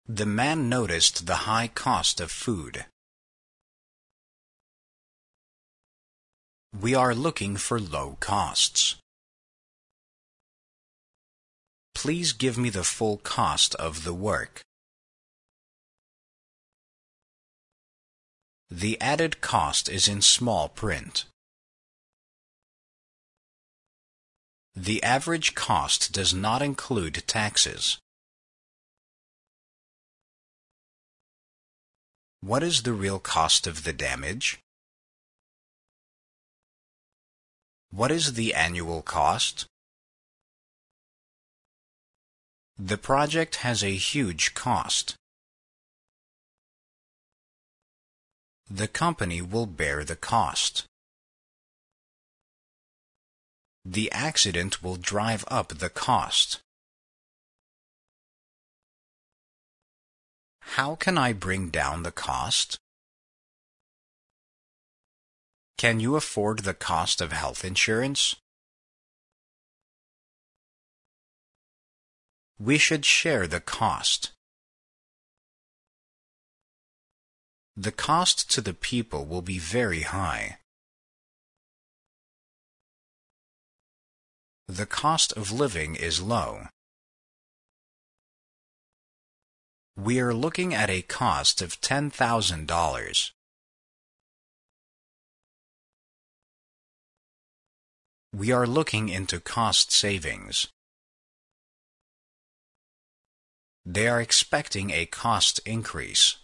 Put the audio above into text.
The man noticed the high cost of food. We are looking for low costs. Please give me the full cost of the work. The added cost is in small print. The average cost does not include taxes. What is the real cost of the damage? What is the annual cost? The project has a huge cost. The company will bear the cost. The accident will drive up the cost. How can I bring down the cost? Can you afford the cost of health insurance? We should share the cost. The cost to the people will be very high. The cost of living is low. We are looking at a cost of $10,000. We are looking into cost savings. They are expecting a cost increase.